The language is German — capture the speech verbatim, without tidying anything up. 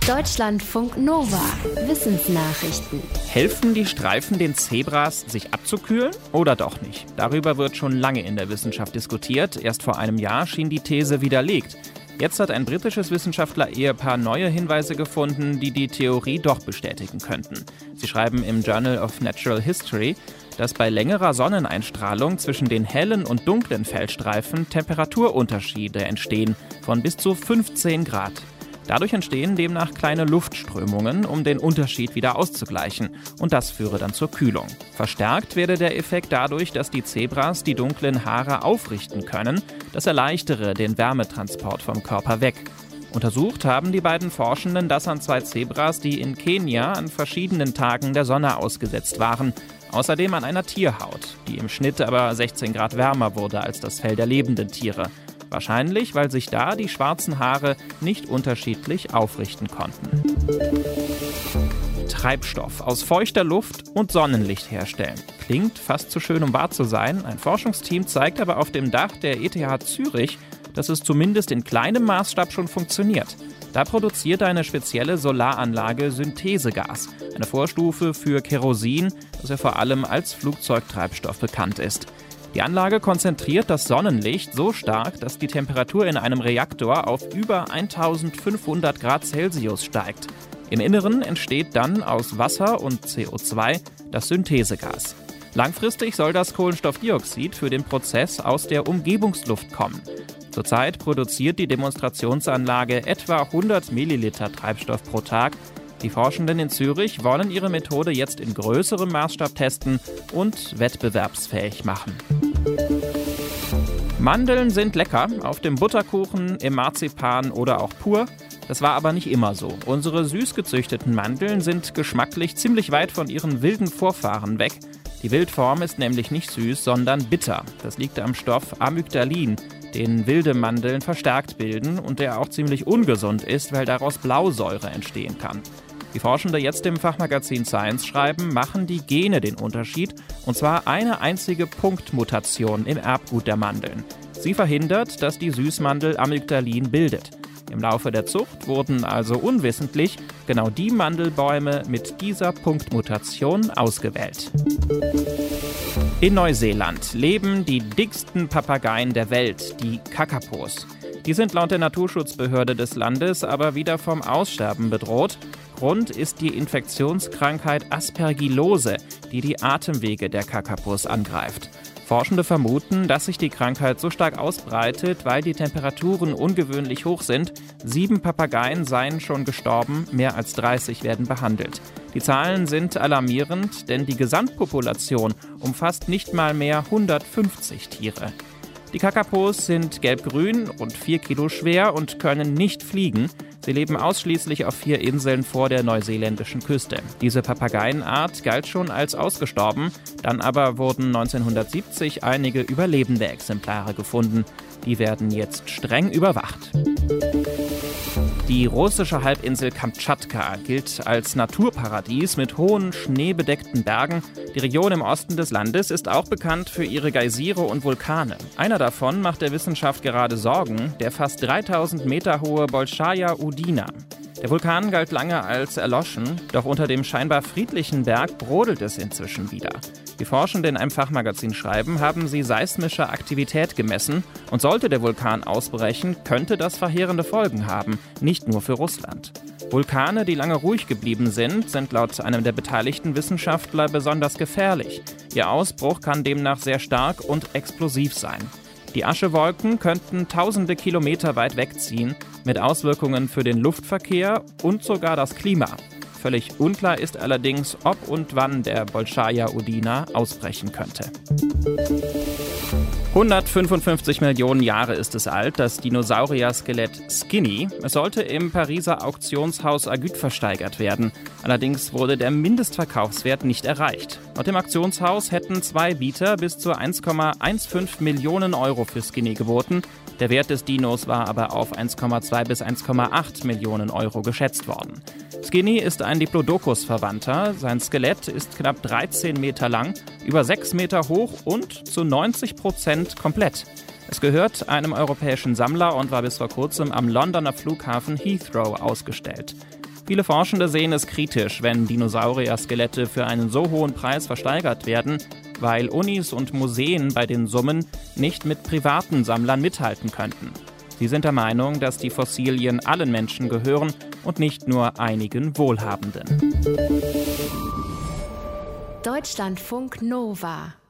Deutschlandfunk Nova. Wissensnachrichten. Helfen die Streifen den Zebras, sich abzukühlen oder doch nicht? Darüber wird schon lange in der Wissenschaft diskutiert. Erst vor einem Jahr schien die These widerlegt. Jetzt hat ein britisches Wissenschaftler-Ehepaar neue Hinweise gefunden, die die Theorie doch bestätigen könnten. Sie schreiben im Journal of Natural History, dass bei längerer Sonneneinstrahlung zwischen den hellen und dunklen Feldstreifen Temperaturunterschiede entstehen von bis zu fünfzehn Grad. Dadurch entstehen demnach kleine Luftströmungen, um den Unterschied wieder auszugleichen. Und das führe dann zur Kühlung. Verstärkt werde der Effekt dadurch, dass die Zebras die dunklen Haare aufrichten können. Das erleichtere den Wärmetransport vom Körper weg. Untersucht haben die beiden Forschenden das an zwei Zebras, die in Kenia an verschiedenen Tagen der Sonne ausgesetzt waren. Außerdem an einer Tierhaut, die im Schnitt aber sechzehn Grad wärmer wurde als das Fell der lebenden Tiere. Wahrscheinlich, weil sich da die schwarzen Haare nicht unterschiedlich aufrichten konnten. Treibstoff aus feuchter Luft und Sonnenlicht herstellen. Klingt fast zu schön, um wahr zu sein. Ein Forschungsteam zeigt aber auf dem Dach der E T H Zürich, dass es zumindest in kleinem Maßstab schon funktioniert. Da produziert eine spezielle Solaranlage Synthesegas, eine Vorstufe für Kerosin, das ja vor allem als Flugzeugtreibstoff bekannt ist. Die Anlage konzentriert das Sonnenlicht so stark, dass die Temperatur in einem Reaktor auf über eintausendfünfhundert Grad Celsius steigt. Im Inneren entsteht dann aus Wasser und C O zwei das Synthesegas. Langfristig soll das Kohlenstoffdioxid für den Prozess aus der Umgebungsluft kommen. Zurzeit produziert die Demonstrationsanlage etwa hundert Milliliter Treibstoff pro Tag. Die Forschenden in Zürich wollen ihre Methode jetzt in größerem Maßstab testen und wettbewerbsfähig machen. Mandeln sind lecker, auf dem Butterkuchen, im Marzipan oder auch pur. Das war aber nicht immer so. Unsere süß gezüchteten Mandeln sind geschmacklich ziemlich weit von ihren wilden Vorfahren weg. Die Wildform ist nämlich nicht süß, sondern bitter. Das liegt am Stoff Amygdalin, den wilde Mandeln verstärkt bilden und der auch ziemlich ungesund ist, weil daraus Blausäure entstehen kann. Die Forschende jetzt im Fachmagazin Science schreiben, machen die Gene den Unterschied, und zwar eine einzige Punktmutation im Erbgut der Mandeln. Sie verhindert, dass die Süßmandel Amygdalin bildet. Im Laufe der Zucht wurden also unwissentlich genau die Mandelbäume mit dieser Punktmutation ausgewählt. In Neuseeland leben die dicksten Papageien der Welt, die Kakapos. Die sind laut der Naturschutzbehörde des Landes aber wieder vom Aussterben bedroht. Grund ist die Infektionskrankheit Aspergillose, die die Atemwege der Kakapos angreift. Forschende vermuten, dass sich die Krankheit so stark ausbreitet, weil die Temperaturen ungewöhnlich hoch sind. Sieben Papageien seien schon gestorben, mehr als dreißig werden behandelt. Die Zahlen sind alarmierend, denn die Gesamtpopulation umfasst nicht mal mehr hundertfünfzig Tiere. Die Kakapos sind gelbgrün und vier Kilo schwer und können nicht fliegen. Sie leben ausschließlich auf vier Inseln vor der neuseeländischen Küste. Diese Papageienart galt schon als ausgestorben, dann aber wurden neunzehnhundertsiebzig einige überlebende Exemplare gefunden. Die werden jetzt streng überwacht. Die russische Halbinsel Kamtschatka gilt als Naturparadies mit hohen, schneebedeckten Bergen. Die Region im Osten des Landes ist auch bekannt für ihre Geysire und Vulkane. Einer davon macht der Wissenschaft gerade Sorgen, der fast dreitausend Meter hohe Bolschaja Udina. Der Vulkan galt lange als erloschen, doch unter dem scheinbar friedlichen Berg brodelt es inzwischen wieder. Die Forschenden in einem Fachmagazin schreiben, haben sie seismische Aktivität gemessen und sollte der Vulkan ausbrechen, könnte das verheerende Folgen haben, nicht nur für Russland. Vulkane, die lange ruhig geblieben sind, sind laut einem der beteiligten Wissenschaftler besonders gefährlich. Ihr Ausbruch kann demnach sehr stark und explosiv sein. Die Aschewolken könnten tausende Kilometer weit wegziehen, mit Auswirkungen für den Luftverkehr und sogar das Klima. Völlig unklar ist allerdings, ob und wann der Bolschaja Udina ausbrechen könnte. hundertfünfundfünfzig Millionen Jahre ist es alt, das Dinosaurier-Skelett Skinny. Es sollte im Pariser Auktionshaus Agüt versteigert werden. Allerdings wurde der Mindestverkaufswert nicht erreicht. Laut dem Auktionshaus hätten zwei Bieter bis zu eins Komma fünfzehn Millionen Euro für Skinny geboten. Der Wert des Dinos war aber auf eins Komma zwei bis eins Komma acht Millionen Euro geschätzt worden. Skinny ist ein Diplodocus-Verwandter. Sein Skelett ist knapp dreizehn Meter lang, über sechs Meter hoch und zu neunzig Prozent komplett. Es gehört einem europäischen Sammler und war bis vor kurzem am Londoner Flughafen Heathrow ausgestellt. Viele Forschende sehen es kritisch, wenn Dinosaurier-Skelette für einen so hohen Preis versteigert werden, weil Unis und Museen bei den Summen nicht mit privaten Sammlern mithalten könnten. Sie sind der Meinung, dass die Fossilien allen Menschen gehören und nicht nur einigen Wohlhabenden. Deutschlandfunk Nova